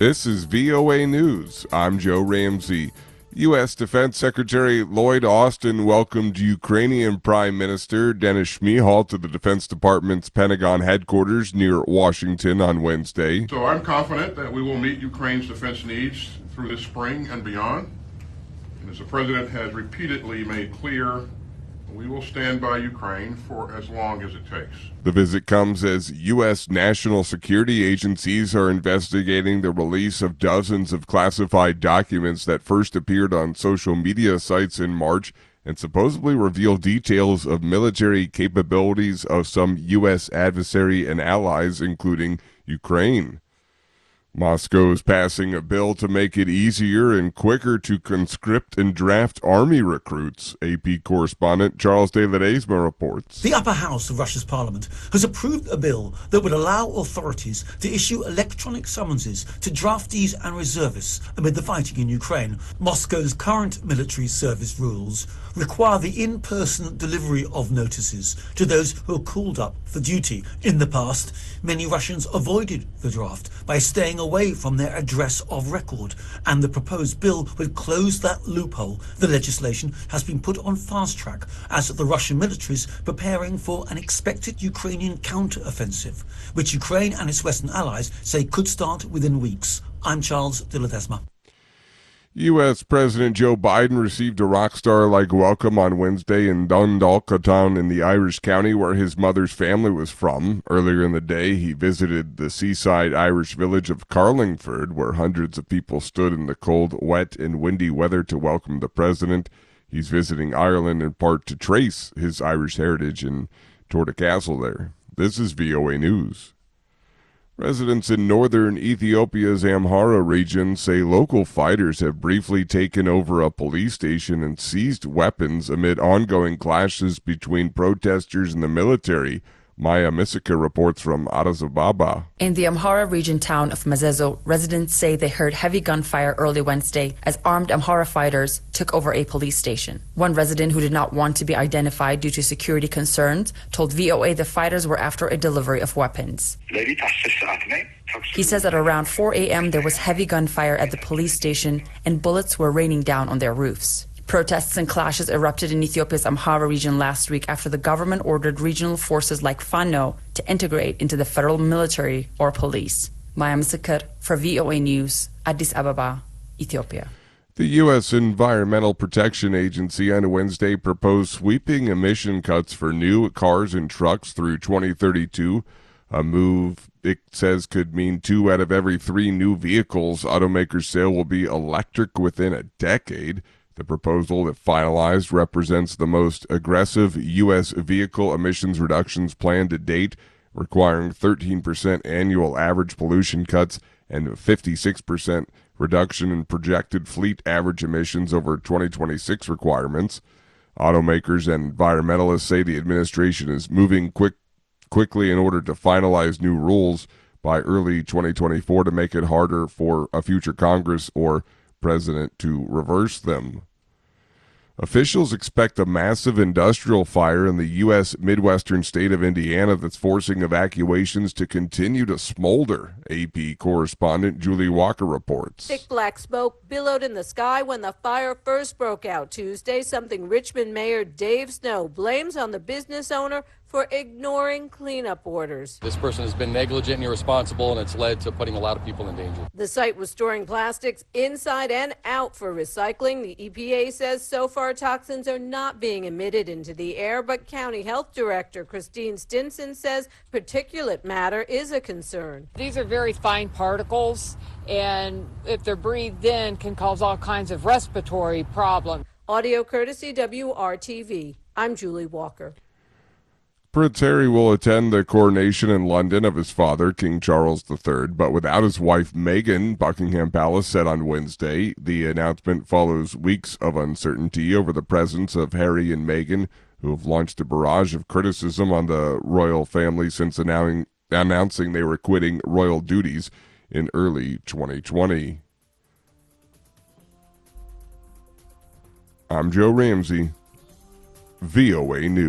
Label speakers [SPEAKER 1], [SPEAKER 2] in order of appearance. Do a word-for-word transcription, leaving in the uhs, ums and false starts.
[SPEAKER 1] This is V O A News. I'm Joe Ramsey. U S. Defense Secretary Lloyd Austin welcomed Ukrainian Prime Minister Denis Shmyhal to the Defense Department's Pentagon headquarters near Washington on Wednesday.
[SPEAKER 2] So I'm confident that we will meet Ukraine's defense needs through this spring and beyond. And as the President has repeatedly made clear, we will stand by Ukraine for as long as it takes.
[SPEAKER 1] The visit comes as U S national security agencies are investigating the release of dozens of classified documents that first appeared on social media sites in March and supposedly reveal details of military capabilities of some U S adversary and allies, including Ukraine. Moscow is passing a bill to make it easier and quicker to conscript and draft army recruits. A P correspondent Charles de Ledesma reports.
[SPEAKER 3] The upper house of Russia's parliament has approved a bill that would allow authorities to issue electronic summonses to draftees and reservists amid the fighting in Ukraine. Moscow's current military service rules require the in-person delivery of notices to those who are called up for duty. In the past, many Russians avoided the draft by staying away from their address of record, and the proposed bill would close that loophole. The legislation has been put on fast track as the Russian military is preparing for an expected Ukrainian counter-offensive, which Ukraine and its Western allies say could start within weeks. I'm Charles de Ledesma.
[SPEAKER 1] U S. President Joe Biden received a rock star-like welcome on Wednesday in Dundalk, a town in the Irish county where his mother's family was from. Earlier in the day, he visited the seaside Irish village of Carlingford, where hundreds of people stood in the cold, wet, and windy weather to welcome the president. He's visiting Ireland in part to trace his Irish heritage and toward a castle there. This is V O A News. Residents in northern Ethiopia's Amhara region say local fighters have briefly taken over a police station and seized weapons amid ongoing clashes between protesters and the military. Maya Misika reports from Addis Ababa.
[SPEAKER 4] In the Amhara region town of Mazezo, residents say they heard heavy gunfire early Wednesday as armed Amhara fighters took over a police station. One resident who did not want to be identified due to security concerns told V O A the fighters were after a delivery of weapons. He says at around four a.m. there was heavy gunfire at the police station and bullets were raining down on their roofs. Protests and clashes erupted in Ethiopia's Amhara region last week after the government ordered regional forces like Fano to integrate into the federal military or police. Maya Misika for V O A News, Addis Ababa, Ethiopia.
[SPEAKER 1] The U S. Environmental Protection Agency on Wednesday proposed sweeping emission cuts for new cars and trucks through twenty thirty-two, a move it says could mean two out of every three new vehicles automakers say will be electric within a decade. The proposal, if finalized, represents the most aggressive U S vehicle emissions reductions plan to date, requiring thirteen percent annual average pollution cuts and fifty-six percent reduction in projected fleet average emissions over twenty twenty-six requirements. Automakers and environmentalists say the administration is moving quick, quickly in order to finalize new rules by early twenty twenty-four to make it harder for a future Congress or president to reverse them. Officials expect a massive industrial fire in the U S Midwestern state of Indiana that's forcing evacuations to continue to smolder. A P correspondent Julie Walker reports.
[SPEAKER 5] Thick black smoke billowed in the sky when the fire first broke out Tuesday, something Richmond Mayor Dave Snow blames on the business owner for ignoring cleanup orders.
[SPEAKER 6] This person has been negligent and irresponsible, and it's led to putting a lot of people in danger.
[SPEAKER 5] The site was storing plastics inside and out for recycling. The E P A says so far toxins are not being emitted into the air, but County Health Director Christine Stinson says particulate matter is a concern.
[SPEAKER 7] These are very fine particles, and if they're breathed in, can cause all kinds of respiratory problems.
[SPEAKER 5] Audio courtesy W R T V. I'm Julie Walker.
[SPEAKER 1] Prince Harry will attend the coronation in London of his father, King Charles the Third, but without his wife Meghan, Buckingham Palace said on Wednesday. The announcement follows weeks of uncertainty over the presence of Harry and Meghan, who have launched a barrage of criticism on the royal family since announcing, announcing they were quitting royal duties in early twenty twenty. I'm Joe Ramsey, V O A News.